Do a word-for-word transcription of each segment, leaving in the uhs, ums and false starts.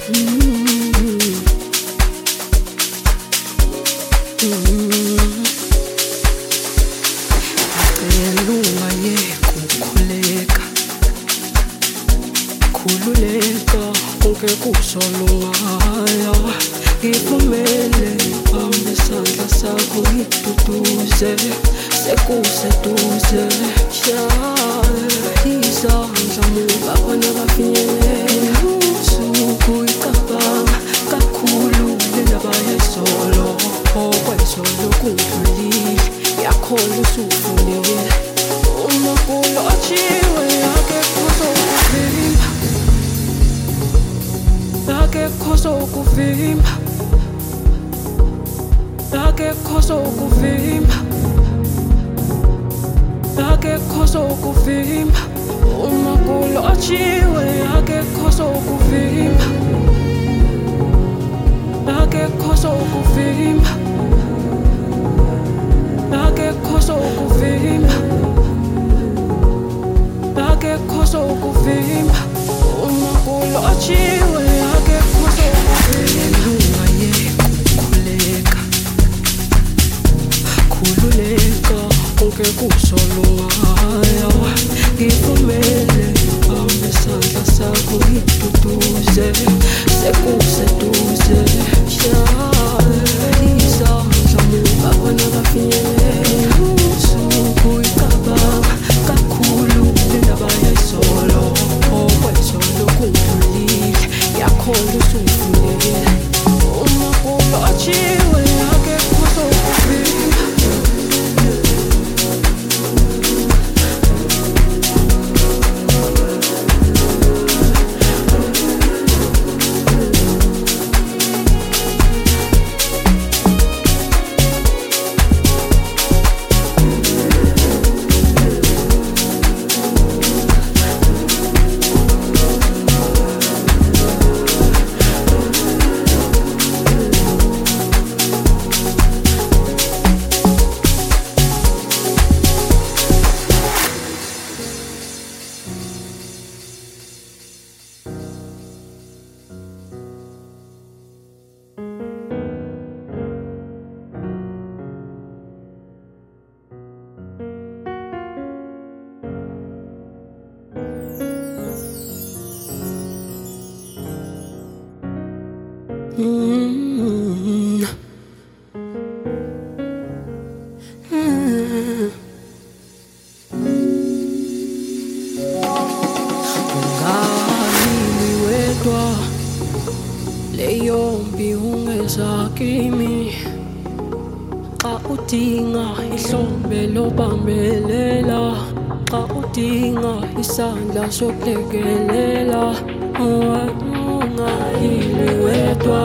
Kusolungaya ngivumele bambe isandla sakho ngikududuze sekuseduze shaya izandla muba bona bafinyelele usuku icabanga kakhulu lendaba yezolo okwezolo kudlulile yakhola usufundile uma kulotshiwe akekho sokuvimba akekho sokuvimba akekho sokuvimba akekho sokuvimba uma kulotshiwe akekho sokuvimba akekho sokuvimba akekho sokuvimba akekho sokuvimba uma kulotshiwe akekho sokuvimba yekukhuleka khululeka konke kusolungaya ngivumele bambe isandla sakho ngikududuze sekuseduze shaya izandla muba bona bafinyelele usuku icabanga kakhulu lendaba yezolo okwezolo kudlulile yakhola usufundile uma kulotshiwe akekho sokuvimba Mm-hmm. Mm-hmm. Ungalimi wedwa leyombi ungeza kimi xa udinga ihlombe lobambelela xa udinga isandla sokulekelela ungalimi wedwa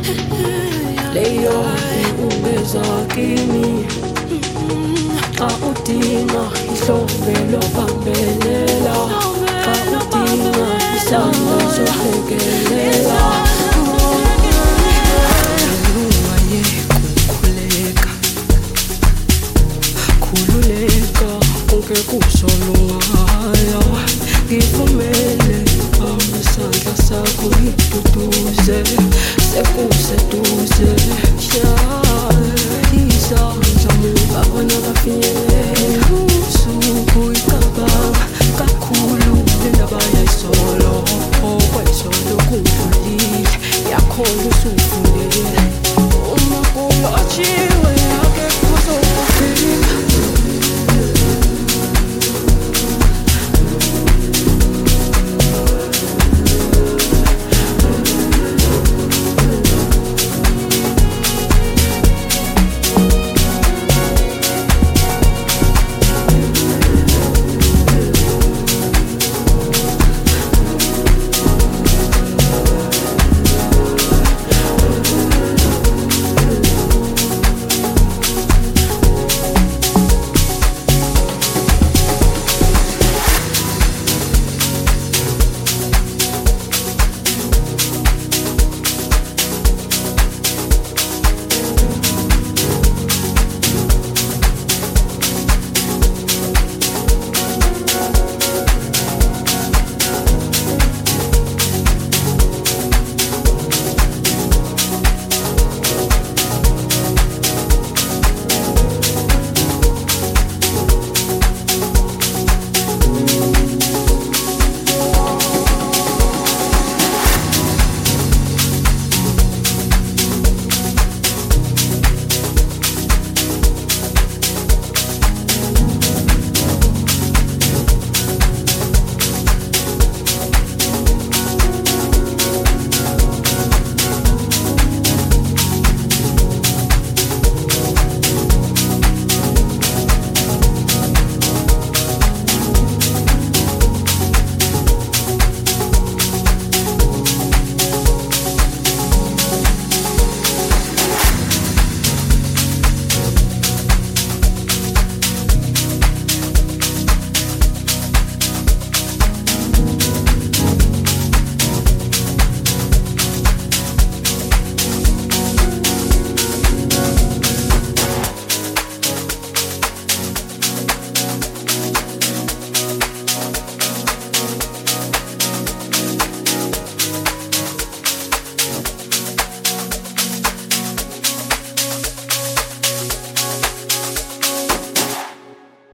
leyombi ungeza kimi xa udinga ihlombe lobambelela xa udinga isandla sokulekelela khululeka konke kusolungaya ngivumele bambe isandla sakho ngikududuze sekuseduze shaya izandla muba bona bafinyelele usuku icabanga kakhulu lendaba yezolo okwezolo kudlulile yakhola usufundile uma kulotshiwe